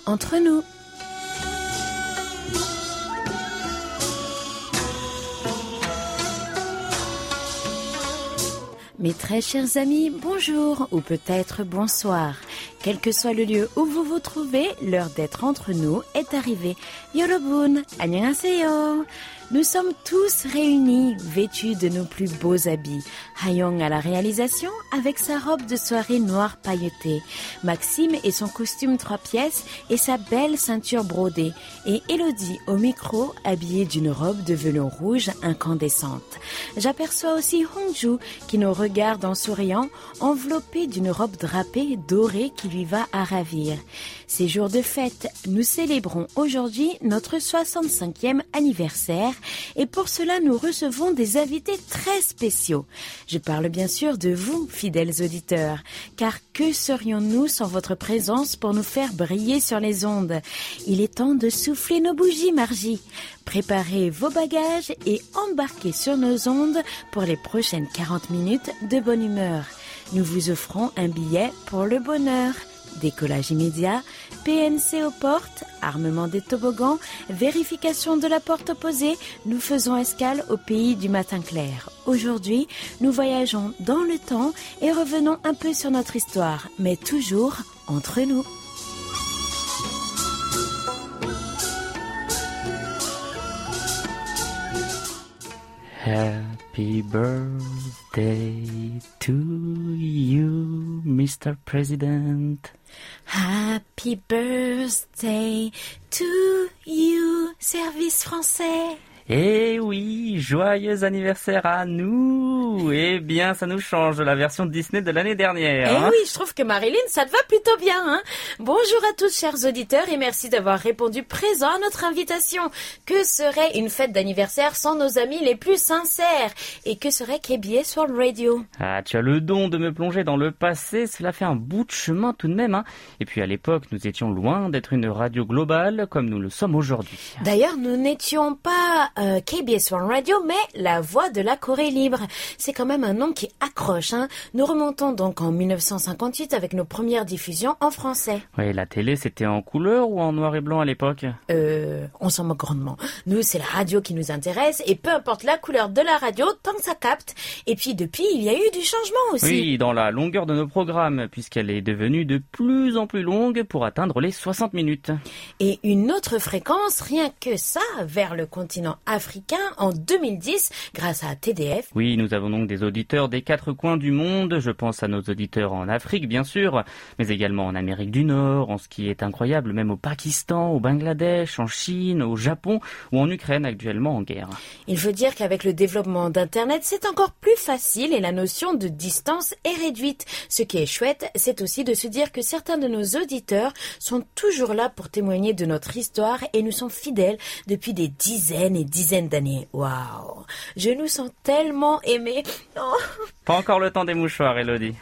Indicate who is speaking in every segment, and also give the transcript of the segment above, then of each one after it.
Speaker 1: entre nous. Mes très chers amis, bonjour ou peut-être bonsoir. Quel que soit le lieu où vous vous trouvez, l'heure d'être entre nous est arrivée. Yorobun, annyeonghaseyo. Nous sommes tous réunis, vêtus de nos plus beaux habits. Hayong à la réalisation avec sa robe de soirée noire pailletée. Maxime et son costume 3 pièces et sa belle ceinture brodée. Et Elodie au micro, habillée d'une robe de velours rouge incandescente. J'aperçois aussi Hongju qui nous regarde en souriant, enveloppée d'une robe drapée dorée qui lui va à ravir. Ces jours de fête, nous célébrons aujourd'hui notre 65e anniversaire et pour cela nous recevons des invités très spéciaux. Je parle bien sûr de vous, fidèles auditeurs, car que serions-nous sans votre présence pour nous faire briller sur les ondes? Il est temps de souffler nos bougies, Margie. Préparez vos bagages et embarquez sur nos ondes pour les prochaines 40 minutes de bonne humeur. Nous vous offrons un billet pour le bonheur. Décollage immédiat, PNC aux portes, armement des toboggans, vérification de la porte opposée, nous faisons escale au pays du matin clair. Aujourd'hui, nous voyageons dans le temps et revenons un peu sur notre histoire, mais toujours entre nous.
Speaker 2: Happy birthday to you, Mr. President.
Speaker 1: Happy birthday to you, service français.
Speaker 2: Eh oui, joyeux anniversaire à nous. Eh bien, ça nous change de la version Disney de l'année dernière.
Speaker 1: Eh oui, je trouve que Marilyn, ça te va plutôt bien, hein. Bonjour à tous, chers auditeurs, et merci d'avoir répondu présent à notre invitation. Que serait une fête d'anniversaire sans nos amis les plus sincères? Et que serait KBS World Radio?
Speaker 2: Ah, tu as le don de me plonger dans le passé, cela fait un bout de chemin tout de même, hein. Et puis à l'époque, nous étions loin d'être une radio globale comme nous le sommes aujourd'hui.
Speaker 1: D'ailleurs, nous n'étions pas KBS World Radio, mais la voix de la Corée libre. C'est quand même un nom qui accroche, hein. Nous remontons donc en 1958 avec nos premières diffusions en français.
Speaker 2: Oui, la télé, c'était en couleur ou en noir et blanc à l'époque?
Speaker 1: On s'en moque grandement. Nous, c'est la radio qui nous intéresse, et peu importe la couleur de la radio, tant que ça capte. Et puis depuis, il y a eu du changement aussi.
Speaker 2: Oui, dans la longueur de nos programmes, puisqu'elle est devenue de plus en plus longue pour atteindre les 60 minutes.
Speaker 1: Et une autre fréquence, rien que ça, vers le continent africain en 2010, grâce à TDF.
Speaker 2: Oui, nous avons donc des auditeurs des 4 coins du monde. Je pense à nos auditeurs en Afrique, bien sûr, mais également en Amérique du Nord, en ce qui est incroyable, même au Pakistan, au Bangladesh, en Chine, au Japon ou en Ukraine, actuellement en guerre.
Speaker 1: Il faut dire qu'avec le développement d'Internet, c'est encore plus facile et la notion de distance est réduite. Ce qui est chouette, c'est aussi de se dire que certains de nos auditeurs sont toujours là pour témoigner de notre histoire et nous sont fidèles depuis des dizaines et dizaines d'années. Waouh! Je nous sens tellement aimés. Oh.
Speaker 2: Pas encore le temps des mouchoirs, Elodie.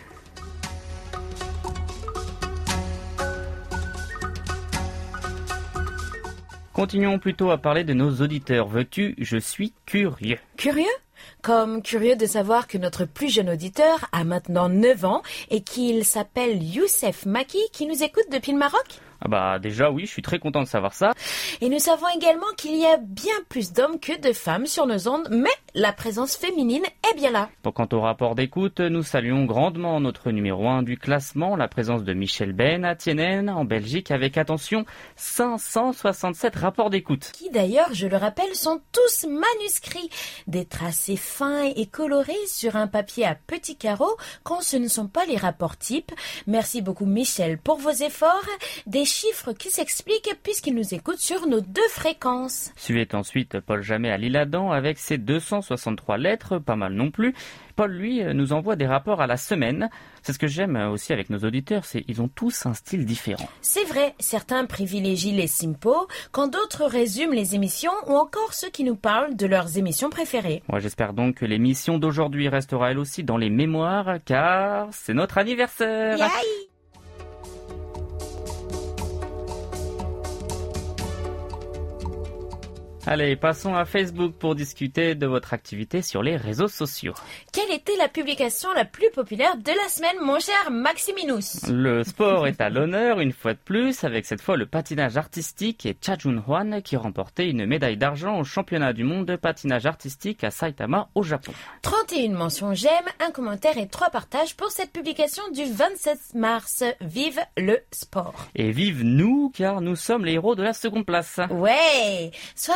Speaker 2: Continuons plutôt à parler de nos auditeurs. Veux-tu, je suis curieux.
Speaker 1: Curieux? Comme curieux de savoir que notre plus jeune auditeur a maintenant 9 ans et qu'il s'appelle Youssef Maki qui nous écoute depuis le Maroc?
Speaker 2: Ah bah déjà oui, je suis très content de savoir ça.
Speaker 1: Et nous savons également qu'il y a bien plus d'hommes que de femmes sur nos ondes, mais la présence féminine est bien là.
Speaker 2: Pour quant au rapport d'écoute, nous saluons grandement notre numéro 1 du classement, la présence de Michel Ben à Tienen, en Belgique, avec, attention, 567 rapports d'écoute.
Speaker 1: Qui d'ailleurs, je le rappelle, sont tous manuscrits. Des tracés fins et colorés sur un papier à petits carreaux, quand ce ne sont pas les rapports types. Merci beaucoup Michel pour vos efforts. Des chiffres qui s'expliquent puisqu'il nous écoute sur nos 2 fréquences.
Speaker 2: Suivait ensuite Paul Jamet à l'Isle-Adam avec ses 263 lettres, pas mal non plus. Paul, lui, nous envoie des rapports à la semaine. C'est ce que j'aime aussi avec nos auditeurs, c'est qu'ils ont tous un style différent.
Speaker 1: C'est vrai, certains privilégient les simpos, quand d'autres résument les émissions ou encore ceux qui nous parlent de leurs émissions préférées.
Speaker 2: Moi, j'espère donc que l'émission d'aujourd'hui restera elle aussi dans les mémoires, car c'est notre anniversaire.
Speaker 1: Yay!
Speaker 2: Allez, passons à Facebook pour discuter de votre activité sur les réseaux sociaux.
Speaker 1: Quelle était la publication la plus populaire de la semaine, mon cher Maximinus?
Speaker 2: Le sport est à l'honneur une fois de plus, avec cette fois le patinage artistique et Cha Jun-hwan qui remportait une médaille d'argent au championnat du monde de patinage artistique à Saitama au Japon.
Speaker 1: 31 mentions j'aime, un commentaire et 3 partages pour cette publication du 27 mars. Vive le sport.
Speaker 2: Et vive nous, car nous sommes les héros de la seconde place.
Speaker 1: Ouais,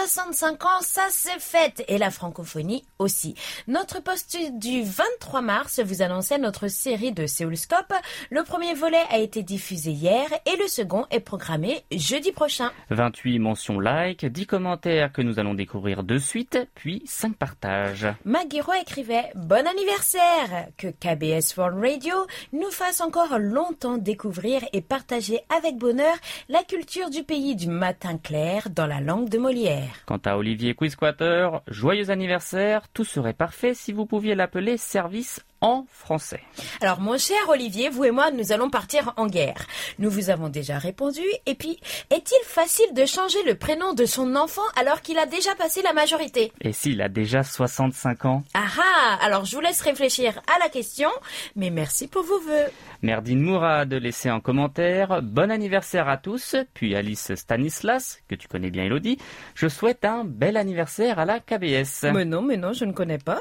Speaker 1: 65 ans, ça se fête, et la francophonie aussi. Notre post du 23 mars vous annonçait notre série de Séoulscope. Le premier volet a été diffusé hier et le second est programmé jeudi prochain.
Speaker 2: 28 mentions like, 10 commentaires que nous allons découvrir de suite, puis 5 partages.
Speaker 1: Maguiro écrivait « Bon anniversaire !» Que KBS World Radio nous fasse encore longtemps découvrir et partager avec bonheur la culture du pays du matin clair dans la langue de Molière.
Speaker 2: Quant à Olivier Quizquater, joyeux anniversaire, tout serait parfait si vous pouviez l'appeler service en français.
Speaker 1: Alors mon cher Olivier, vous et moi, nous allons partir en guerre. Nous vous avons déjà répondu. Et puis, est-il facile de changer le prénom de son enfant alors qu'il a déjà passé la majorité?
Speaker 2: Et s'il a déjà 65 ans?
Speaker 1: Ah ah, alors je vous laisse réfléchir à la question, mais merci pour vos vœux.
Speaker 2: Merdine Mourad laissé en commentaire, bon anniversaire à tous, puis Alice Stanislas, que tu connais bien Elodie, je souhaite un bel anniversaire à la KBS.
Speaker 1: Mais non, je ne connais pas.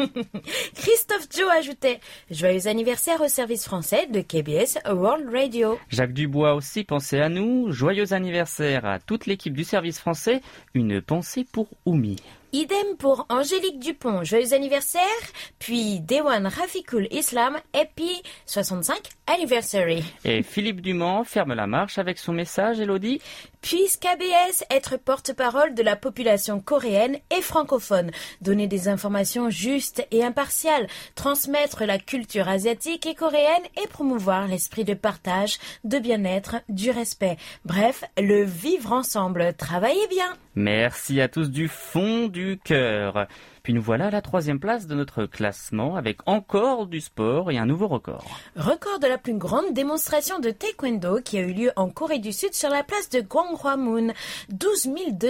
Speaker 1: Christophe Joe ajoutait, joyeux anniversaire au service français de KBS World Radio.
Speaker 2: Jacques Dubois aussi pensait à nous, joyeux anniversaire à toute l'équipe du service français, une pensée pour Oumi.
Speaker 1: Idem pour Angélique Dupont, joyeux anniversaire, puis Dewan Rafiqul Islam, Happy 65 Anniversary.
Speaker 2: Et Philippe Dumont ferme la marche avec son message, Elodie.
Speaker 1: Puisse KBS être porte-parole de la population coréenne et francophone, donner des informations justes et impartiales, transmettre la culture asiatique et coréenne et promouvoir l'esprit de partage, de bien-être, du respect. Bref, le vivre ensemble. Travaillez bien.
Speaker 2: Merci à tous du fond du cœur. Puis nous voilà à la 3e place de notre classement avec encore du sport et un nouveau record.
Speaker 1: Record de la plus grande démonstration de taekwondo qui a eu lieu en Corée du Sud sur la place de Gwanghwamun. 12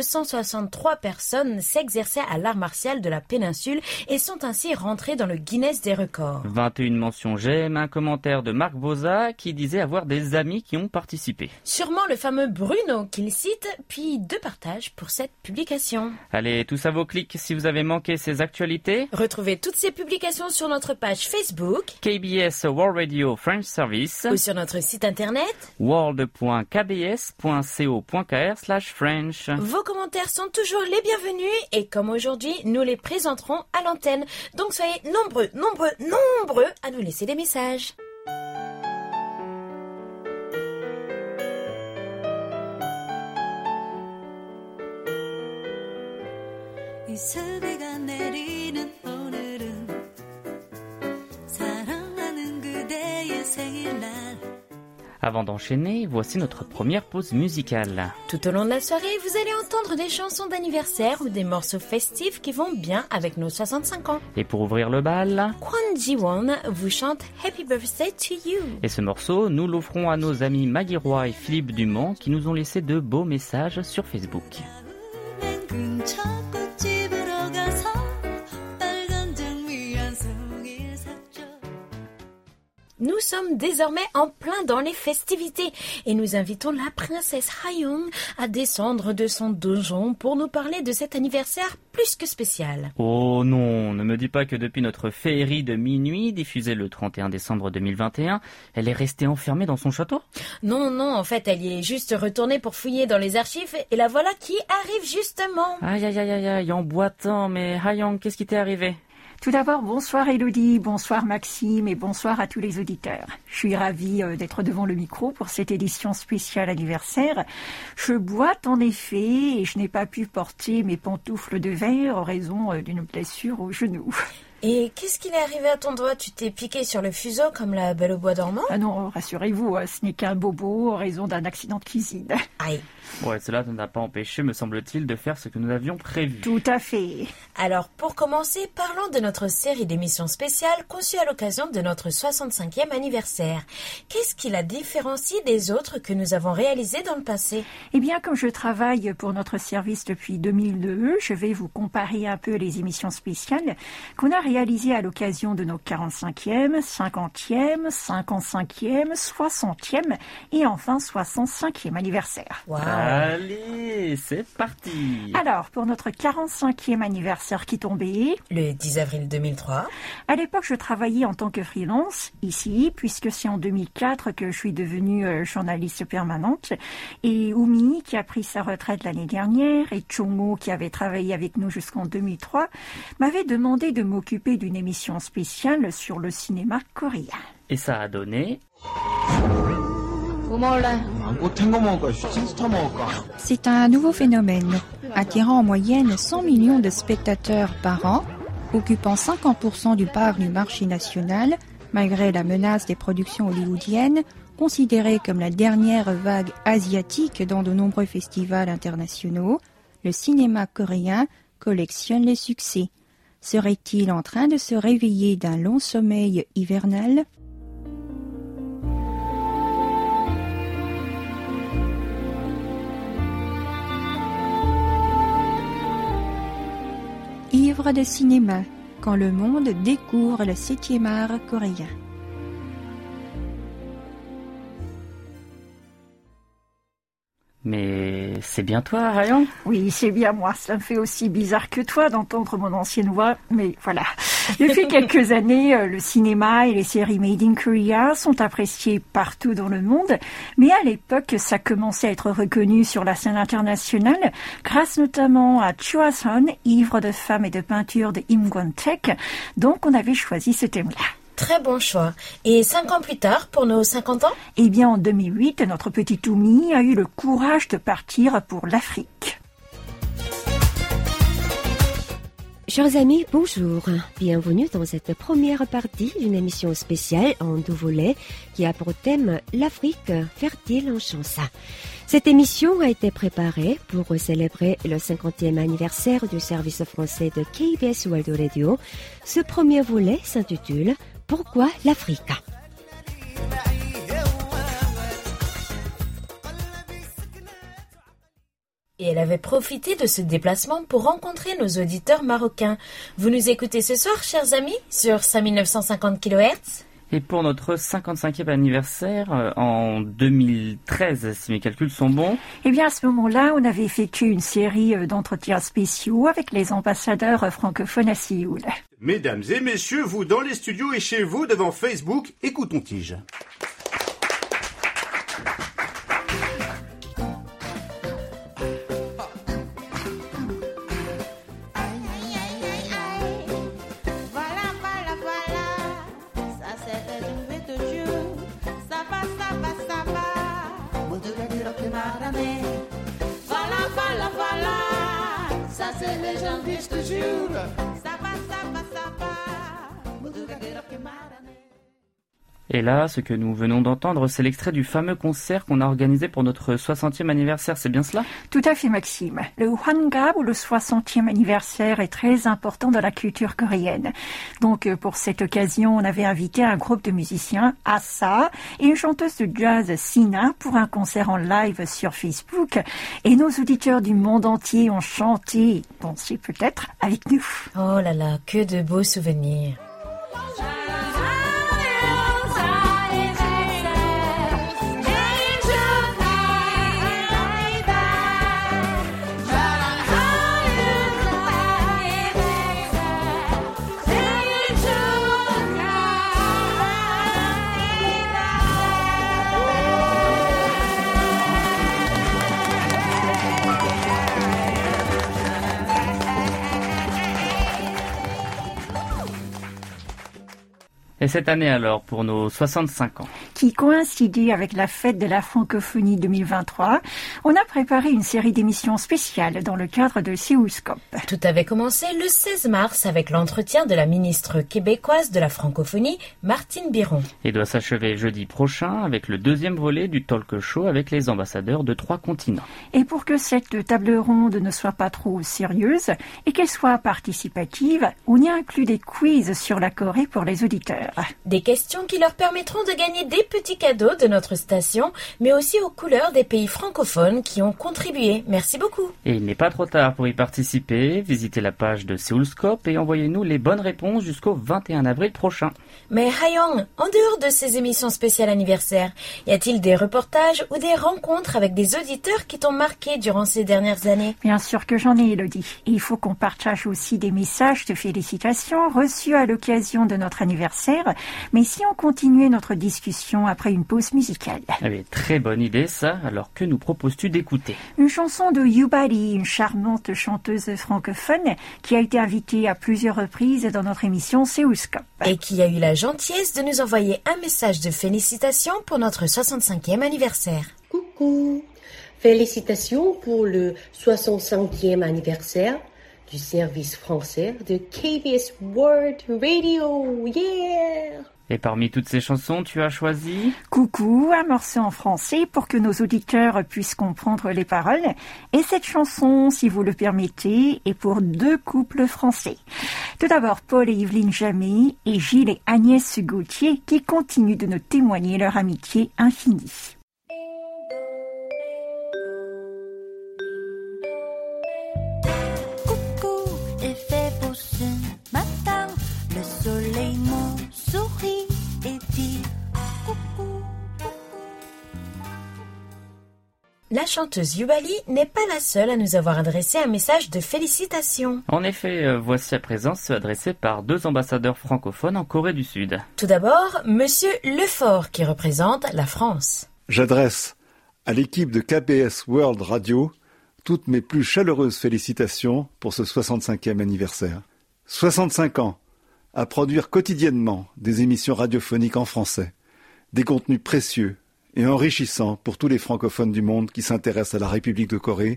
Speaker 1: 263 personnes s'exerçaient à l'art martial de la péninsule et sont ainsi rentrées dans le Guinness des records.
Speaker 2: 21 mentions j'aime, un commentaire de Marc Boza qui disait avoir des amis qui ont participé.
Speaker 1: Sûrement le fameux Bruno qu'il cite, puis 2 partages pour cette publication.
Speaker 2: Allez, tous à vos clics si vous avez manqué ces actualités.
Speaker 1: Retrouvez toutes ces publications sur notre page Facebook
Speaker 2: KBS World Radio French Service
Speaker 1: ou sur notre site internet
Speaker 2: world.kbs.co.kr/French.
Speaker 1: Vos commentaires sont toujours les bienvenus et comme aujourd'hui, nous les présenterons à l'antenne. Donc soyez nombreux à nous laisser des messages.
Speaker 3: 이슬비가 내리는 오늘은 사랑하는 그대의 생일날.
Speaker 2: Avant d'enchaîner, voici notre première pause musicale.
Speaker 1: Tout au long de la soirée, vous allez entendre des chansons d'anniversaire ou des morceaux festifs qui vont bien avec nos 65 ans.
Speaker 2: Et pour ouvrir le bal,
Speaker 1: Kwon Ji-won vous chante Happy Birthday to You.
Speaker 2: Et ce morceau, nous l'offrons à nos amis Maggie Roy et Philippe Dumont qui nous ont laissé de beaux messages sur Facebook.
Speaker 1: Nous sommes désormais en plein dans les festivités et nous invitons la princesse Hayoung à descendre de son donjon pour nous parler de cet anniversaire plus que spécial.
Speaker 2: Oh non, ne me dis pas que depuis notre féerie de minuit, diffusée le 31 décembre 2021, elle est restée enfermée dans son château?
Speaker 1: Non, en fait, elle y est juste retournée pour fouiller dans les archives et la voilà qui arrive justement.
Speaker 2: Aïe, en boitant, mais Hayoung, qu'est-ce qui t'est arrivé?
Speaker 4: Tout d'abord, bonsoir Elodie, bonsoir Maxime et bonsoir à tous les auditeurs. Je suis ravie d'être devant le micro pour cette édition spéciale anniversaire. Je boite en effet et je n'ai pas pu porter mes pantoufles de verre en raison d'une blessure au genou.
Speaker 1: Et qu'est-ce qu'il est arrivé à ton doigt? Tu t'es piqué sur le fuseau comme la Belle au bois dormant?
Speaker 4: Ah non, rassurez-vous, ce n'est qu'un bobo en raison d'un accident de cuisine.
Speaker 1: Aïe.
Speaker 2: Ouais, cela ne n'a pas empêché, me semble-t-il, de faire ce que nous avions prévu.
Speaker 4: Tout à fait.
Speaker 1: Alors, pour commencer, parlons de notre série d'émissions spéciales conçue à l'occasion de notre 65e anniversaire. Qu'est-ce qui la différencie des autres que nous avons réalisées dans le passé?
Speaker 4: Eh bien, comme je travaille pour notre service depuis 2002, je vais vous comparer un peu les émissions spéciales qu'on a réalisées à l'occasion de nos 45e, 50e, 55e, 60e et enfin 65e anniversaire.
Speaker 1: Wow.
Speaker 2: Allez, c'est parti.
Speaker 4: Alors, pour notre 45e anniversaire qui tombait,
Speaker 1: Le 10 avril 2003.
Speaker 4: à l'époque, je travaillais en tant que freelance ici, puisque c'est en 2004 que je suis devenue journaliste permanente. Et Oumi, qui a pris sa retraite l'année dernière, et Chomo, qui avait travaillé avec nous jusqu'en 2003, m'avaient demandé de m'occuper d'une émission spéciale sur le cinéma coréen.
Speaker 2: Et ça a donné...
Speaker 5: C'est un nouveau phénomène, attirant en moyenne 100 millions de spectateurs par an, occupant 50% du part du marché national, malgré la menace des productions hollywoodiennes, considérée comme la dernière vague asiatique dans de nombreux festivals internationaux. Le cinéma coréen collectionne les succès. Serait-il en train de se réveiller d'un long sommeil hivernal ? Ivre de cinéma, quand le monde découvre le 7e art coréen.
Speaker 2: Mais c'est bien toi, Ryan?
Speaker 4: Oui, c'est bien moi. Ça me fait aussi bizarre que toi d'entendre mon ancienne voix, mais voilà. Depuis quelques années, le cinéma et les séries Made in Korea sont appréciés partout dans le monde, mais à l'époque, ça commençait à être reconnu sur la scène internationale, grâce notamment à Chua-son, ivre de femme et de peinture de Im Kwon-taek, donc on avait choisi ce thème-là.
Speaker 1: Très bon choix. Et 5 ans plus tard, pour nos 50 ans?
Speaker 4: Eh bien, en 2008, notre petite Oumi a eu le courage de partir pour l'Afrique.
Speaker 6: Chers amis, bonjour. Bienvenue dans cette première partie d'une émission spéciale en 2 volets qui a pour thème l'Afrique fertile en chance. Cette émission a été préparée pour célébrer le 50e anniversaire du service français de KBS World Radio. Ce premier volet s'intitule « Pourquoi l'Afrique ?»
Speaker 1: Et elle avait profité de ce déplacement pour rencontrer nos auditeurs marocains. Vous nous écoutez ce soir, chers amis, sur 5950 kHz.
Speaker 2: Et pour notre 55e anniversaire, en 2013, si mes calculs sont bons...
Speaker 4: Eh bien, à ce moment-là, on avait effectué une série d'entretiens spéciaux avec les ambassadeurs francophones à Séoul.
Speaker 7: Mesdames et messieurs, vous dans les studios et chez vous devant Facebook, écoutons Tige.
Speaker 2: Et là, ce que nous venons d'entendre, c'est l'extrait du fameux concert qu'on a organisé pour notre 60e anniversaire, c'est bien cela?
Speaker 4: Tout à fait, Maxime. Le Hwangab, ou le 60e anniversaire, est très important dans la culture coréenne. Donc, pour cette occasion, on avait invité un groupe de musiciens, Asa, et une chanteuse de jazz, Sina, pour un concert en live sur Facebook. Et nos auditeurs du monde entier ont chanté, et dansé peut-être, avec nous.
Speaker 1: Oh là là, que de beaux souvenirs.
Speaker 2: Et cette année alors, pour nos 65 ans,
Speaker 4: qui coïncidait avec la fête de la francophonie 2023, on a préparé une série d'émissions spéciales dans le cadre de Séoulscope.
Speaker 1: Tout avait commencé le 16 mars avec l'entretien de la ministre québécoise de la francophonie, Martine Biron.
Speaker 2: Et doit s'achever jeudi prochain avec le deuxième volet du talk show avec les ambassadeurs de 3 continents.
Speaker 4: Et pour que cette table ronde ne soit pas trop sérieuse et qu'elle soit participative, on y inclut des quiz sur la Corée pour les auditeurs.
Speaker 1: Des questions qui leur permettront de gagner des petits cadeaux de notre station, mais aussi aux couleurs des pays francophones qui ont contribué. Merci beaucoup.
Speaker 2: Et il n'est pas trop tard pour y participer. Visitez la page de Séoulscope et envoyez-nous les bonnes réponses jusqu'au 21 avril prochain.
Speaker 1: Mais Hayoung, en dehors de ces émissions spéciales anniversaires, y a-t-il des reportages ou des rencontres avec des auditeurs qui t'ont marqué durant ces dernières années?
Speaker 4: Bien sûr que j'en ai, Elodie. Et il faut qu'on partage aussi des messages de félicitations reçus à l'occasion de notre anniversaire. Mais si on continuait notre discussion après une pause musicale.
Speaker 2: Eh bien, très bonne idée ça. Alors que nous proposes-tu d'écouter?
Speaker 4: Une chanson de Yubari, une charmante chanteuse francophone qui a été invitée à plusieurs reprises dans notre émission Séoulscope.
Speaker 1: Et qui a eu la gentillesse de nous envoyer un message de félicitations pour notre 65e anniversaire.
Speaker 8: Coucou! Félicitations pour le 65e anniversaire du service français de KBS World Radio. Yeah!
Speaker 2: Et parmi toutes ces chansons, tu as choisi
Speaker 4: Coucou, un morceau en français pour que nos auditeurs puissent comprendre les paroles. Et cette chanson, si vous le permettez, est pour 2 couples français. Tout d'abord, Paul et Yveline Jamet et Gilles et Agnès Gauthier qui continuent de nous témoigner leur amitié infinie.
Speaker 3: Coucou, il fait beau ce matin, le soleil me sourit et dit coucou.
Speaker 1: La chanteuse Yubali n'est pas la seule à nous avoir adressé un message de félicitations.
Speaker 2: En effet, voici à présent ceux adressés par 2 ambassadeurs francophones en Corée du Sud.
Speaker 1: Tout d'abord, Monsieur Lefort qui représente la France.
Speaker 9: J'adresse à l'équipe de KBS World Radio toutes mes plus chaleureuses félicitations pour ce 65e anniversaire. 65 ans à produire quotidiennement des émissions radiophoniques en français, des contenus précieux et enrichissants pour tous les francophones du monde qui s'intéressent à la République de Corée,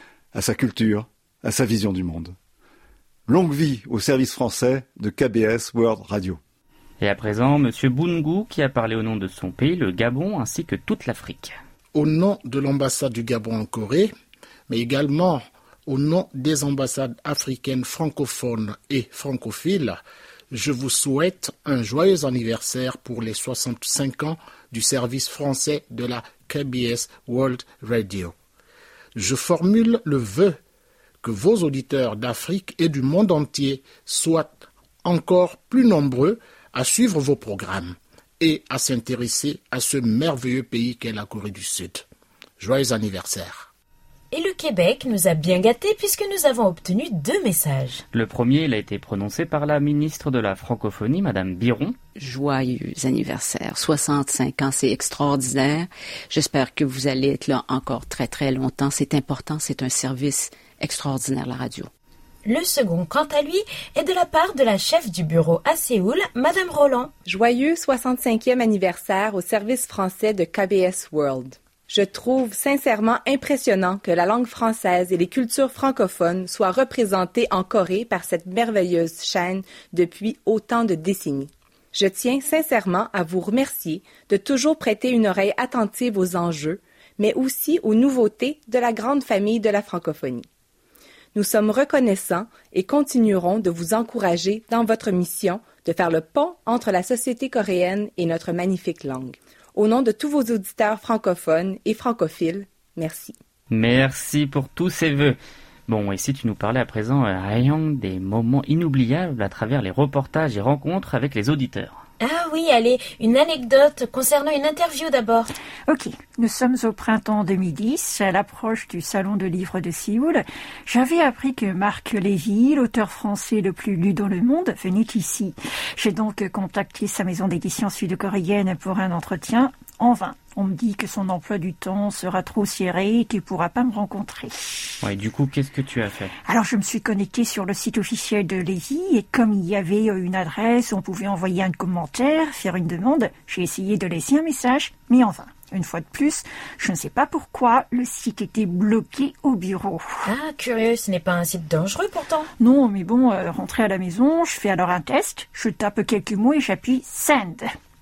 Speaker 9: à sa culture, à sa vision du monde. Longue vie au service français de KBS World Radio.
Speaker 2: Et à présent, Monsieur Boungou qui a parlé au nom de son pays, le Gabon, ainsi que toute l'Afrique.
Speaker 10: Au nom de l'ambassade du Gabon en Corée, mais également au nom des ambassades africaines francophones et francophiles, je vous souhaite un joyeux anniversaire pour les 65 ans du service français de la KBS World Radio. Je formule le vœu que vos auditeurs d'Afrique et du monde entier soient encore plus nombreux à suivre vos programmes et à s'intéresser à ce merveilleux pays qu'est la Corée du Sud. Joyeux anniversaire!
Speaker 1: Et le Québec nous a bien gâtés puisque nous avons obtenu 2 messages.
Speaker 2: Le premier, il a été prononcé par la ministre de la francophonie, Madame Biron.
Speaker 11: Joyeux anniversaire, 65 ans, c'est extraordinaire. J'espère que vous allez être là encore très très longtemps. C'est important, c'est un service extraordinaire, la radio.
Speaker 1: Le second, quant à lui, est de la part de la chef du bureau à Séoul, Madame Roland.
Speaker 12: Joyeux 65e anniversaire au service français de KBS World. Je trouve sincèrement impressionnant que la langue française et les cultures francophones soient représentées en Corée par cette merveilleuse chaîne depuis autant de décennies. Je tiens sincèrement à vous remercier de toujours prêter une oreille attentive aux enjeux, mais aussi aux nouveautés de la grande famille de la francophonie. Nous sommes reconnaissants et continuerons de vous encourager dans votre mission de faire le pont entre la société coréenne et notre magnifique langue. Au nom de tous vos auditeurs francophones et francophiles, merci.
Speaker 2: Merci pour tous ces vœux. Bon, et si tu nous parlais à présent, Hayoung, des moments inoubliables à travers les reportages et rencontres avec les auditeurs.
Speaker 1: Ah oui, allez, une anecdote concernant une interview d'abord.
Speaker 4: Ok, nous sommes au printemps 2010, à l'approche du Salon de livres de Séoul. J'avais appris que Marc Lévy, l'auteur français le plus lu dans le monde, venait ici. J'ai donc contacté sa maison d'édition sud-coréenne pour un entretien. En vain. On me dit que son emploi du temps sera trop serré et qu'il ne pourra pas me rencontrer.
Speaker 2: Ouais, du coup, qu'est-ce que tu as fait?
Speaker 4: Alors, je me suis connectée sur le site officiel de Lévis et comme il y avait une adresse où on pouvait envoyer un commentaire, faire une demande, j'ai essayé de laisser un message, mais en vain. Une fois de plus, je ne sais pas pourquoi, le site était bloqué au bureau.
Speaker 1: Ah, curieux, ce n'est pas un site dangereux pourtant.
Speaker 4: Non, mais bon, rentrée à la maison, je fais alors un test, je tape quelques mots et j'appuie « Send ».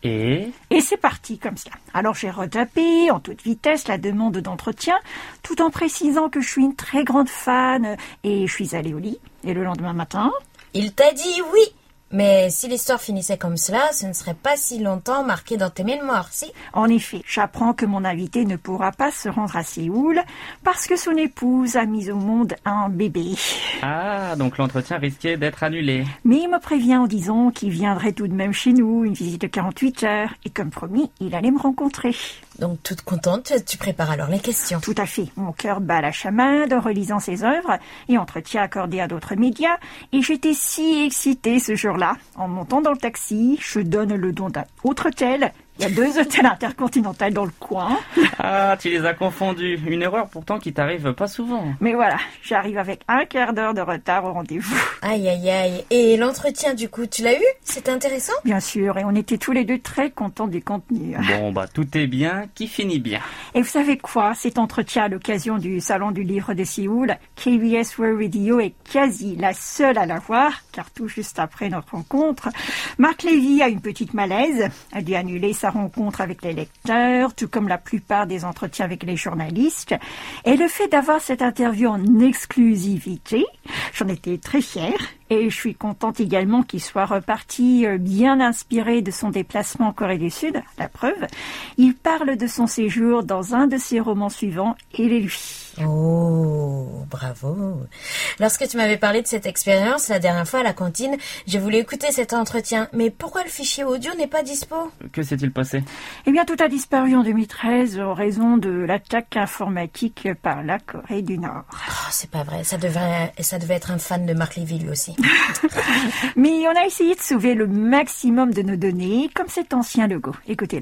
Speaker 2: Et
Speaker 4: c'est parti comme ça. Alors j'ai retapé en toute vitesse la demande d'entretien, tout en précisant que je suis une très grande fan et je suis allée au lit. Et le lendemain matin...
Speaker 1: Il t'a dit oui. Mais si l'histoire finissait comme cela, ce ne serait pas si longtemps marqué dans tes mémoires, si?
Speaker 4: En effet, j'apprends que mon invité ne pourra pas se rendre à Séoul parce que son épouse a mis au monde un bébé.
Speaker 2: Ah, donc l'entretien risquait d'être annulé.
Speaker 4: Mais il me prévient en disant qu'il viendrait tout de même chez nous, une visite de 48 heures. Et comme promis, il allait me rencontrer.
Speaker 1: Donc toute contente, tu prépares alors les questions.
Speaker 4: Tout à fait. Mon cœur bat la chamade en relisant ses œuvres et entretien accordé à d'autres médias. Et j'étais si excitée ce jour-là. En montant dans le taxi, je donne le don d'un autre hôtel. Il y a 2 hôtels intercontinentaux dans le coin.
Speaker 2: Ah, tu les as confondus. Une erreur pourtant qui t'arrive pas souvent.
Speaker 4: Mais voilà, j'arrive avec un quart d'heure de retard au rendez-vous.
Speaker 1: Aïe, aïe, aïe. Et l'entretien, du coup, tu l'as eu? C'était intéressant?
Speaker 4: Bien sûr, et on était tous les deux très contents du contenu.
Speaker 2: Bon, tout est bien, qui finit bien.
Speaker 4: Et vous savez quoi? Cet entretien à l'occasion du Salon du Livre de Séoul, KBS World Radio est quasi la seule à l'avoir, car tout juste après notre rencontre, Marc Lévy a une petite malaise, a dû annuler sa rencontre avec les lecteurs, tout comme la plupart des entretiens avec les journalistes. Et le fait d'avoir cette interview en exclusivité, j'en étais très fière. Et je suis contente également qu'il soit reparti bien inspiré de son déplacement en Corée du Sud. La preuve, il parle de son séjour dans un de ses romans suivants, et lui.
Speaker 1: Oh, bravo. Lorsque tu m'avais parlé de cette expérience la dernière fois à la cantine, je voulais écouter cet entretien. Mais pourquoi le fichier audio n'est pas dispo?
Speaker 2: Que s'est-il passé?
Speaker 4: Eh bien, tout a disparu en 2013 en raison de l'attaque informatique par la Corée du Nord.
Speaker 1: Oh, c'est pas vrai. Ça devait être un fan de Marc Lévy lui aussi.
Speaker 4: Mais on a essayé de sauver le maximum de nos données, comme cet ancien logo. Écoutez-le.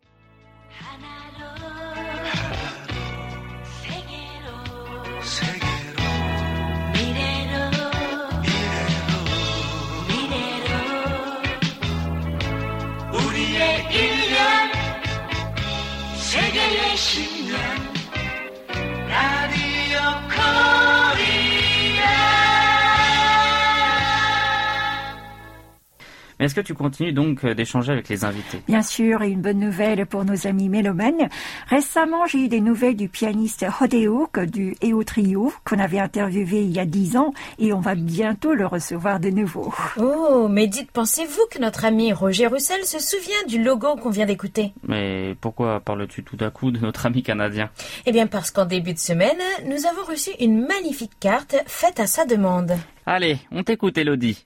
Speaker 2: Mais est-ce que tu continues donc d'échanger avec les invités?
Speaker 4: Bien sûr, et une bonne nouvelle pour nos amis mélomanes. Récemment, j'ai eu des nouvelles du pianiste Hodeok du EO Trio qu'on avait interviewé il y a 10 ans et on va bientôt le recevoir de nouveau.
Speaker 1: Oh, mais dites, pensez-vous que notre ami Roger Russell se souvient du logo qu'on vient d'écouter?
Speaker 2: Mais pourquoi parles-tu tout à coup de notre ami canadien?
Speaker 1: Eh bien parce qu'en début de semaine, nous avons reçu une magnifique carte faite à sa demande.
Speaker 2: Allez, on t'écoute Elodie.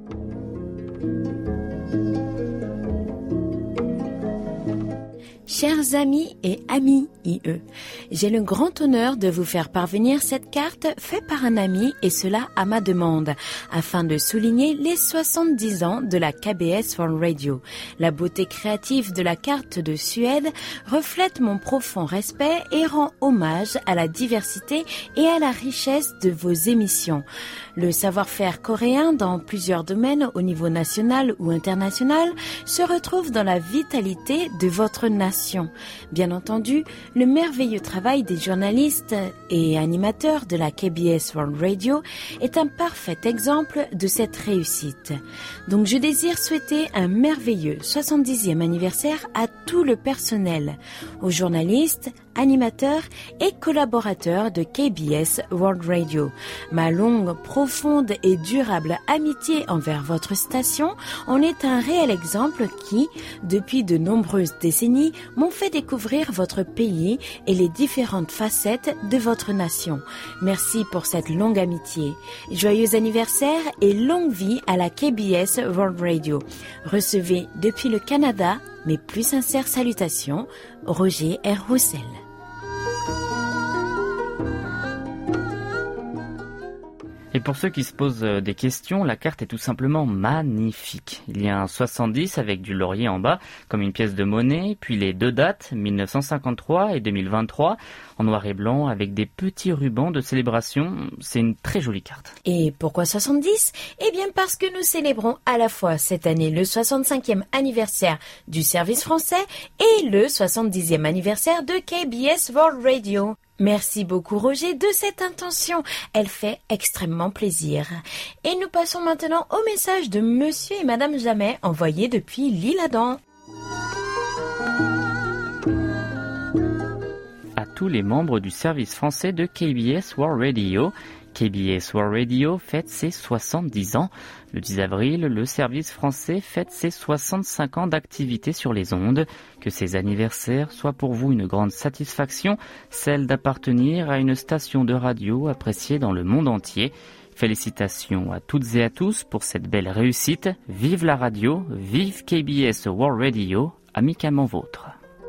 Speaker 1: Chers amis et amis IE, j'ai le grand honneur de vous faire parvenir cette carte faite par un ami et cela à ma demande, afin de souligner les 70 ans de la KBS World Radio. La beauté créative de la carte de Suède reflète mon profond respect et rend hommage à la diversité et à la richesse de vos émissions. Le savoir-faire coréen dans plusieurs domaines au niveau national ou international se retrouve dans la vitalité de votre nation. Bien entendu, le merveilleux travail des journalistes et animateurs de la KBS World Radio est un parfait exemple de cette réussite. Donc je désire souhaiter un merveilleux 70e anniversaire à tout le personnel, aux journalistes, animateurs et collaborateurs de KBS World Radio. Ma longue, profonde et durable amitié envers votre station en est un réel exemple qui, depuis de nombreuses décennies, m'ont fait découvrir votre pays et les différentes facettes de votre nation. Merci pour cette longue amitié. Joyeux anniversaire et longue vie à la KBS World Radio. Recevez depuis le Canada mes plus sincères salutations, Roger R. Russell.
Speaker 2: Et pour ceux qui se posent des questions, la carte est tout simplement magnifique. Il y a un 70 avec du laurier en bas, comme une pièce de monnaie, puis les deux dates, 1953 et 2023, en noir et blanc, avec des petits rubans de célébration. C'est une très jolie carte.
Speaker 1: Et pourquoi 70 ? Eh bien parce que nous célébrons à la fois cette année le 65e anniversaire du service français et le 70e anniversaire de KBS World Radio. Merci beaucoup Roger de cette intention, elle fait extrêmement plaisir. Et nous passons maintenant au message de Monsieur et Madame Jamet envoyé depuis l'Île-Adam.
Speaker 2: À tous les membres du service français de KBS World Radio, KBS World Radio fête ses 70 ans. Le 10 avril, le service français fête ses 65 ans d'activité sur les ondes. Que ces anniversaires soient pour vous une grande satisfaction, celle d'appartenir à une station de radio appréciée dans le monde entier. Félicitations à toutes et à tous pour cette belle réussite. Vive la radio, vive KBS World Radio, amicalement vôtre.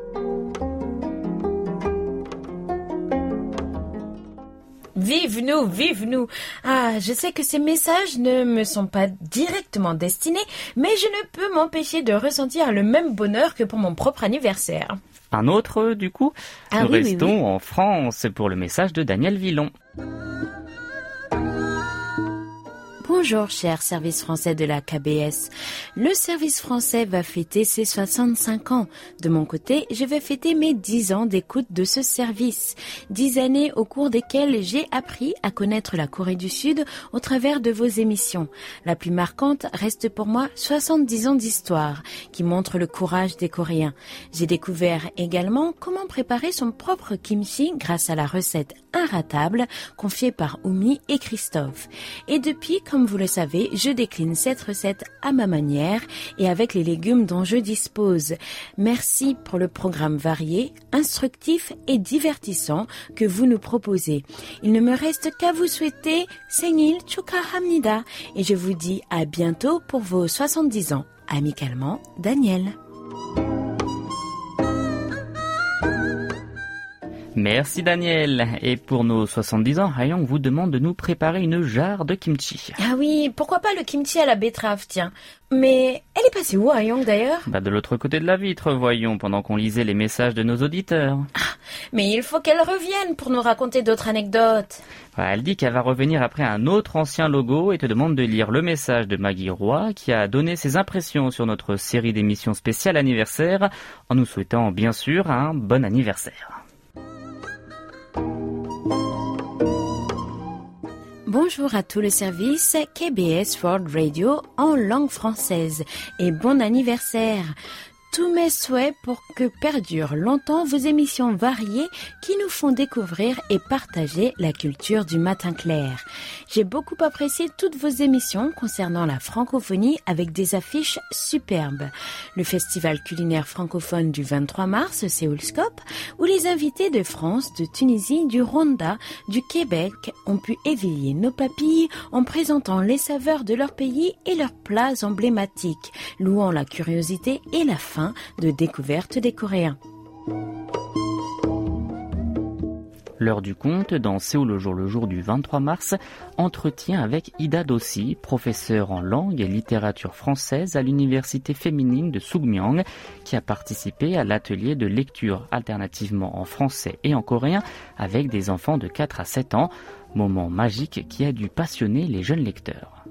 Speaker 1: Vive nous, vive nous. Ah, je sais que ces messages ne me sont pas directement destinés, mais je ne peux m'empêcher de ressentir le même bonheur que pour mon propre anniversaire.
Speaker 2: Un autre, du coup, nous restons en France pour le message de Daniel Villon.
Speaker 1: Bonjour, cher service français de la KBS. Le service français va fêter ses 65 ans. De mon côté, je vais fêter mes 10 ans d'écoute de ce service. 10 années au cours desquelles j'ai appris à connaître la Corée du Sud au travers de vos émissions. La plus marquante reste pour moi 70 ans d'histoire qui montre le courage des Coréens. J'ai découvert également comment préparer son propre kimchi grâce à la recette inratable confiée par Oumi et Christophe. Et depuis, comme vous le savez, je décline cette recette à ma manière et avec les légumes dont je dispose. Merci pour le programme varié, instructif et divertissant que vous nous proposez. Il ne me reste qu'à vous souhaiter Sengil 축하합니다 et je vous dis à bientôt pour vos 70 ans. Amicalement, Daniel.
Speaker 2: Merci Daniel. Et pour nos 70 ans, Hayong vous demande de nous préparer une jarre de kimchi.
Speaker 1: Ah oui, pourquoi pas le kimchi à la betterave, tiens. Mais elle est passée où, Hayong, d'ailleurs ?
Speaker 2: De l'autre côté de la vitre, voyons, pendant qu'on lisait les messages de nos auditeurs.
Speaker 1: Ah, mais il faut qu'elle revienne pour nous raconter d'autres anecdotes.
Speaker 2: Elle dit qu'elle va revenir après un autre ancien logo et te demande de lire le message de Maggie Roy qui a donné ses impressions sur notre série d'émissions spéciales anniversaire en nous souhaitant bien sûr un bon anniversaire.
Speaker 1: Bonjour à tout le service KBS World Radio en langue française et bon anniversaire. Tous mes souhaits pour que perdurent longtemps vos émissions variées qui nous font découvrir et partager la culture du matin clair. J'ai beaucoup apprécié toutes vos émissions concernant la francophonie avec des affiches superbes. Le festival culinaire francophone du 23 mars, Séoulscope, où les invités de France, de Tunisie, du Rwanda, du Québec ont pu éveiller nos papilles en présentant les saveurs de leur pays et leurs plats emblématiques, louant la curiosité et la faim de découverte des Coréens.
Speaker 2: L'heure du conte dans Séoul le jour du 23 mars, entretien avec Ida Dossi, professeure en langue et littérature française à l'université féminine de Sougmyang, qui a participé à l'atelier de lecture alternativement en français et en coréen avec des enfants de 4 à 7 ans, moment magique qui a dû passionner les jeunes lecteurs.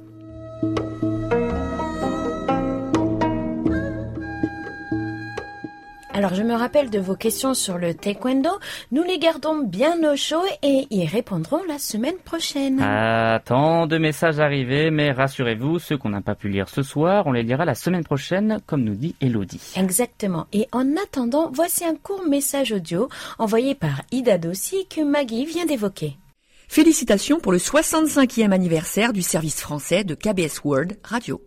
Speaker 1: Alors je me rappelle de vos questions sur le taekwondo, nous les gardons bien au chaud et y répondrons la semaine prochaine.
Speaker 2: Tant de messages arrivés, mais rassurez-vous, ceux qu'on n'a pas pu lire ce soir, on les lira la semaine prochaine, comme nous dit Elodie.
Speaker 1: Exactement, et en attendant, voici un court message audio envoyé par Ida Dossi que Maggie vient d'évoquer.
Speaker 13: Félicitations pour le 65e anniversaire du service français de KBS World Radio.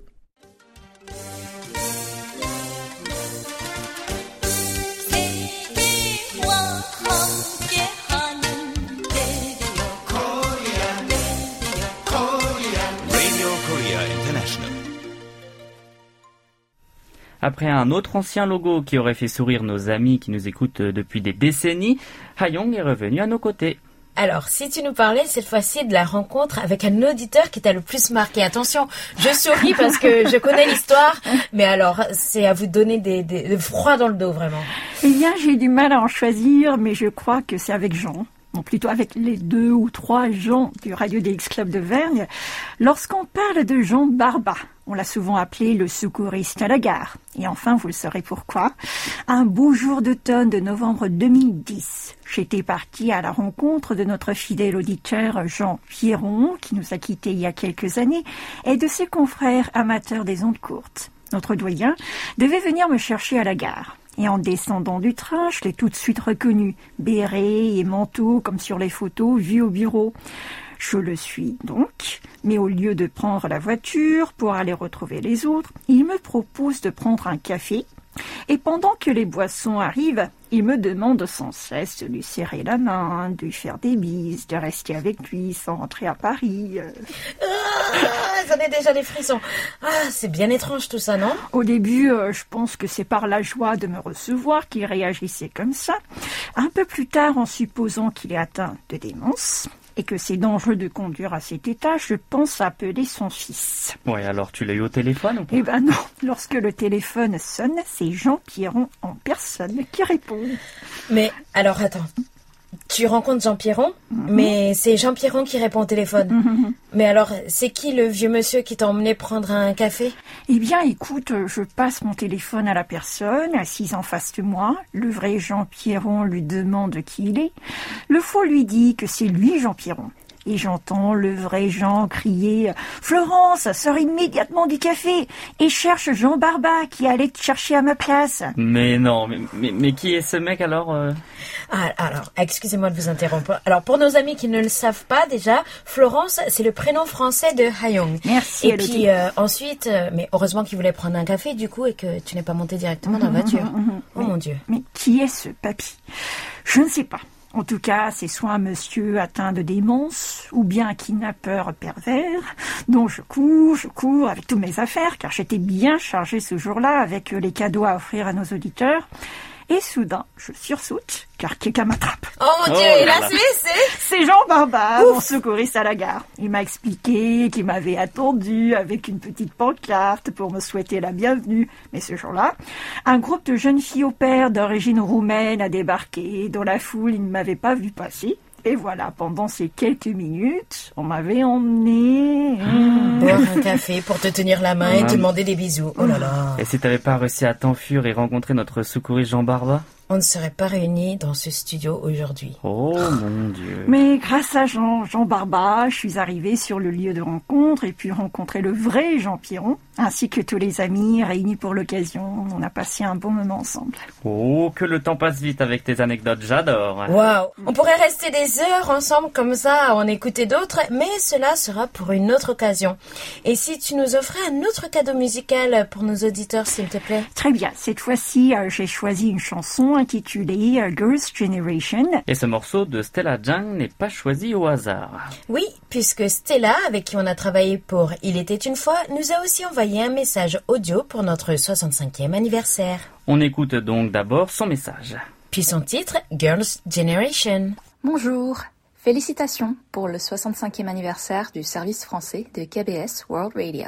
Speaker 2: Après un autre ancien logo qui aurait fait sourire nos amis qui nous écoutent depuis des décennies, Hayong est revenu à nos côtés.
Speaker 1: Alors, si tu nous parlais cette fois-ci de la rencontre avec un auditeur qui t'a le plus marqué. Attention, je souris parce que je connais l'histoire, mais alors, c'est à vous donner des froids dans le dos, vraiment.
Speaker 4: Eh bien, j'ai du mal à en choisir, mais je crois que c'est avec Jean. Bon, plutôt avec les 2 ou 3 Jean du Radio DX Club de Vergne. Lorsqu'on parle de Jean Barba, on l'a souvent appelé le secouriste à la gare. Et enfin, vous le saurez pourquoi. Un beau jour d'automne de novembre 2010, j'étais partie à la rencontre de notre fidèle auditeur Jean Pierron, qui nous a quittés il y a quelques années, et de ses confrères amateurs des ondes courtes. Notre doyen devait venir me chercher à la gare. Et en descendant du train, je l'ai tout de suite reconnu, béret et manteau comme sur les photos vues au bureau. Je le suis donc, mais au lieu de prendre la voiture pour aller retrouver les autres, il me propose de prendre un café. Et pendant que les boissons arrivent, il me demande sans cesse de lui serrer la main, de lui faire des bises, de rester avec lui sans rentrer à Paris.
Speaker 1: J'en ai déjà des frissons. C'est bien étrange tout ça, non?
Speaker 4: Au début, je pense que c'est par la joie de me recevoir qu'il réagissait comme ça. Un peu plus tard, en supposant qu'il est atteint de démence et que c'est dangereux de conduire à cet état, je pense appeler son fils.
Speaker 2: Ouais, alors tu l'as eu au téléphone ou pas?
Speaker 4: Eh ben non, lorsque le téléphone sonne, c'est Jean Pierron en personne qui répond.
Speaker 1: Mais alors attends, tu rencontres Jean Pierron, mais c'est Jean Pierron qui répond au téléphone. Mais alors, c'est qui le vieux monsieur qui t'a emmené prendre un café?
Speaker 4: Eh bien, écoute, je passe mon téléphone à la personne, assise en face de moi. Le vrai Jean Pierron lui demande qui il est. Le faux lui dit que c'est lui, Jean Pierron. Et j'entends le vrai Jean crier « Florence, sors immédiatement du café et cherche Jean Barba qui allait te chercher à ma place. »
Speaker 2: Mais non, mais qui est ce mec alors
Speaker 1: Alors, excusez-moi de vous interrompre. Alors, pour nos amis qui ne le savent pas déjà, Florence, c'est le prénom français de Hayong.
Speaker 4: Merci.
Speaker 1: Et puis ensuite, mais heureusement qu'il voulait prendre un café du coup et que tu n'es pas monté directement dans la voiture. Mon Dieu.
Speaker 4: Mais qui est ce papy? Je ne sais pas. En tout cas, c'est soit un monsieur atteint de démence, ou bien un kidnappeur pervers, dont je cours avec toutes mes affaires, car j'étais bien chargée ce jour-là avec les cadeaux à offrir à nos auditeurs. Et soudain, je sursaute, car quelqu'un m'attrape.
Speaker 1: Oh mon Dieu, et là
Speaker 4: c'est Jean Barba, mon secouriste à la gare. Il m'a expliqué qu'il m'avait attendu avec une petite pancarte pour me souhaiter la bienvenue. Mais ce jour-là, un groupe de jeunes filles au père d'origine roumaine a débarqué. Dans la foule, ils ne m'avaient pas vu passer. Et voilà, pendant ces quelques minutes, on m'avait emmené...
Speaker 1: boire un café pour te tenir la main et te demander des bisous. Oh là là.
Speaker 2: Et si t'avais pas réussi à t'enfuir et rencontrer notre secouriste Jean Barba?
Speaker 1: On ne serait pas réunis dans ce studio aujourd'hui.
Speaker 2: Oh mon Dieu.
Speaker 4: Mais grâce à Jean Barba, je suis arrivée sur le lieu de rencontre et puis rencontrer le vrai Jean Pierron, ainsi que tous les amis réunis pour l'occasion. On a passé un bon moment ensemble.
Speaker 2: Oh, que le temps passe vite avec tes anecdotes, j'adore.
Speaker 1: Waouh, on pourrait rester des heures ensemble comme ça à en écouter d'autres, mais cela sera pour une autre occasion. Et si tu nous offrais un autre cadeau musical pour nos auditeurs, s'il te plaît?
Speaker 4: Très bien, cette fois-ci, j'ai choisi une chanson intitulée Girls' Generation.
Speaker 2: Et ce morceau de Stella Jang n'est pas choisi au hasard.
Speaker 1: Oui, puisque Stella, avec qui on a travaillé pour Il était une fois, nous a aussi envoyé un message audio pour notre 65e anniversaire.
Speaker 2: On écoute donc d'abord son message.
Speaker 1: Puis son titre, Girls' Generation.
Speaker 14: Bonjour, félicitations pour le 65e anniversaire du service français de KBS World Radio.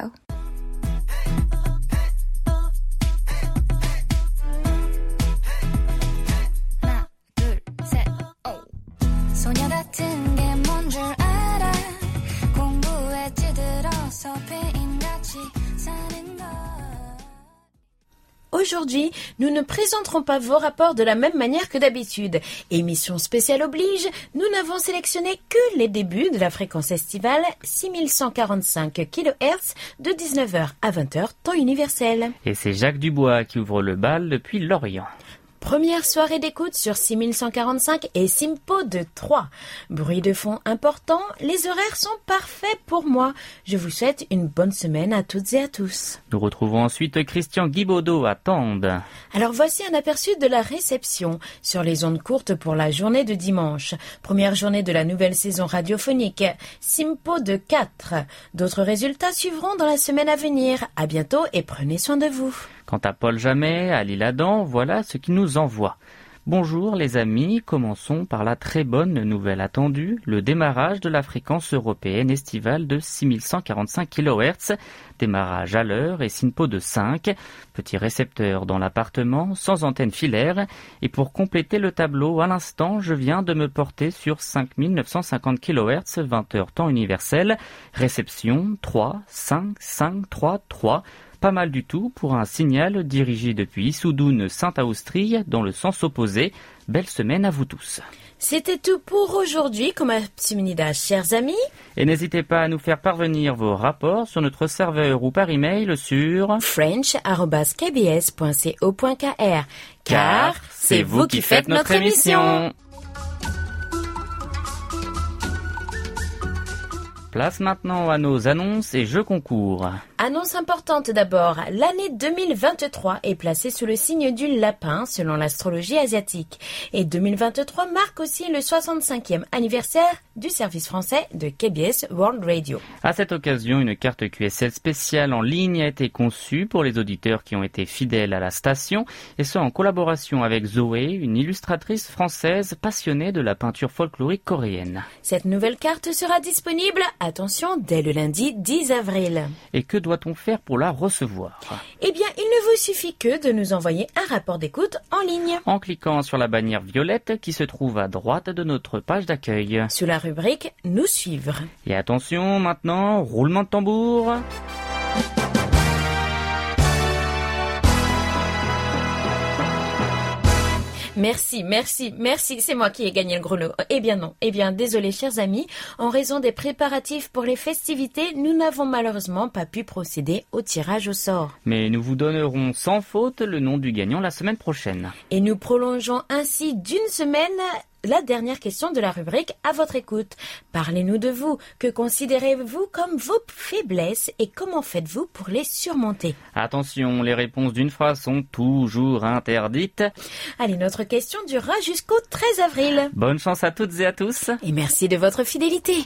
Speaker 1: Aujourd'hui, nous ne présenterons pas vos rapports de la même manière que d'habitude. Émission spéciale oblige, nous n'avons sélectionné que les débuts de la fréquence estivale 6145 kHz de 19h à 20h, temps universel.
Speaker 2: Et c'est Jacques Dubois qui ouvre le bal depuis Lorient.
Speaker 1: Première soirée d'écoute sur 6145 et Simpo de 3. Bruit de fond important, les horaires sont parfaits pour moi. Je vous souhaite une bonne semaine à toutes et à tous.
Speaker 2: Nous retrouvons ensuite Christian Guibaudot à Tende.
Speaker 1: Alors voici un aperçu de la réception sur les ondes courtes pour la journée de dimanche. Première journée de la nouvelle saison radiophonique. Simpo de 4. D'autres résultats suivront dans la semaine à venir. À bientôt et prenez soin de vous.
Speaker 2: Quant à Paul Jamet, à l'Isle-Adam, voilà ce qu'il nous envoie. Bonjour les amis, commençons par la très bonne nouvelle attendue, le démarrage de la fréquence européenne estivale de 6145 kHz, démarrage à l'heure et SINPO de 5, petit récepteur dans l'appartement, sans antenne filaire, et pour compléter le tableau, à l'instant, je viens de me porter sur 5950 kHz, 20 heures temps universel, réception 3, 5, 5, 3, 3, pas mal du tout pour un signal dirigé depuis Issoudun Saint-Austrie dans le sens opposé. Belle semaine à vous tous.
Speaker 1: C'était tout pour aujourd'hui, comme Simnida, chers amis.
Speaker 2: Et n'hésitez pas à nous faire parvenir vos rapports sur notre serveur ou par email sur
Speaker 1: french@kbs.co.kr car c'est vous qui faites notre émission.
Speaker 2: Place maintenant à nos annonces et jeux concours.
Speaker 1: Annonce importante d'abord, l'année 2023 est placée sous le signe du lapin selon l'astrologie asiatique. Et 2023 marque aussi le 65e anniversaire du service français de KBS World Radio.
Speaker 2: À cette occasion, une carte QSL spéciale en ligne a été conçue pour les auditeurs qui ont été fidèles à la station, et ce en collaboration avec Zoé, une illustratrice française passionnée de la peinture folklorique coréenne.
Speaker 1: Cette nouvelle carte sera disponible, attention, dès le lundi 10 avril.
Speaker 2: Et que doit-on faire pour la recevoir?
Speaker 1: Eh bien, il ne vous suffit que de nous envoyer un rapport d'écoute en ligne.
Speaker 2: En cliquant sur la bannière violette qui se trouve à droite de notre page d'accueil.
Speaker 1: Sous la rubrique « Nous suivre ».
Speaker 2: Et attention, maintenant, roulement de tambour.
Speaker 1: Merci, c'est moi qui ai gagné le gros lot. Eh bien non, désolé chers amis, en raison des préparatifs pour les festivités, nous n'avons malheureusement pas pu procéder au tirage au sort.
Speaker 2: Mais nous vous donnerons sans faute le nom du gagnant la semaine prochaine.
Speaker 1: Et nous prolongeons ainsi d'une semaine la dernière question de la rubrique « À votre écoute ». Parlez-nous de vous. Que considérez-vous comme vos faiblesses et comment faites-vous pour les surmonter?
Speaker 2: Attention, les réponses d'une phrase sont toujours interdites.
Speaker 1: Allez, notre question durera jusqu'au 13 avril.
Speaker 2: Bonne chance à toutes et à tous.
Speaker 1: Et merci de votre fidélité.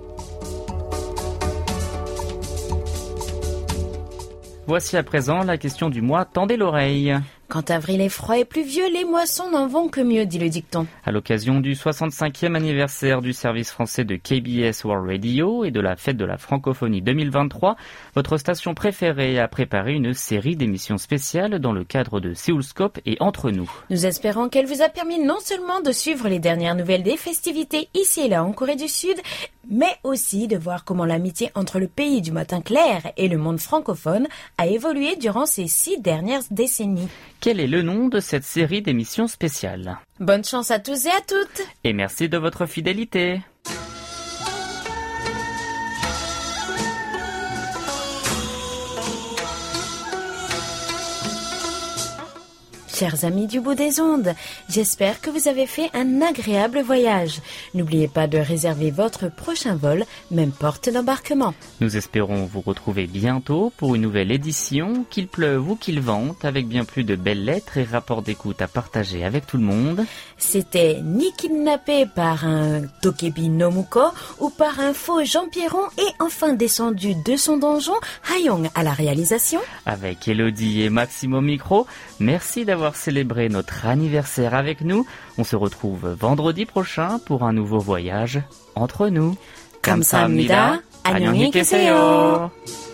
Speaker 2: Voici à présent la question du mois. Tendez l'oreille.
Speaker 1: Quand avril est froid et pluvieux, les moissons n'en vont que mieux, dit le dicton.
Speaker 2: À l'occasion du 65e anniversaire du service français de KBS World Radio et de la fête de la francophonie 2023, votre station préférée a préparé une série d'émissions spéciales dans le cadre de Séoulscope et Entre nous.
Speaker 1: Nous espérons qu'elle vous a permis non seulement de suivre les dernières nouvelles des festivités ici et là en Corée du Sud, mais aussi de voir comment l'amitié entre le pays du matin clair et le monde francophone a évolué durant ces 6 dernières décennies.
Speaker 2: Quel est le nom de cette série d'émissions spéciales?
Speaker 1: Bonne chance à tous et à toutes!
Speaker 2: Et merci de votre fidélité!
Speaker 1: Chers amis du bout des ondes, j'espère que vous avez fait un agréable voyage. N'oubliez pas de réserver votre prochain vol, même porte d'embarquement.
Speaker 2: Nous espérons vous retrouver bientôt pour une nouvelle édition, qu'il pleuve ou qu'il vente, avec bien plus de belles lettres et rapports d'écoute à partager avec tout le monde.
Speaker 1: C'était ni kidnappé par un Tokebi Nomuko ou par un faux Jean Pierron et enfin descendu de son donjon, Hayong à la réalisation.
Speaker 2: Avec Elodie et Maxime au micro, merci d'avoir célébré notre anniversaire avec nous. On se retrouve vendredi prochain pour un nouveau voyage entre nous.
Speaker 1: 감사합니다. 안녕히 계세요.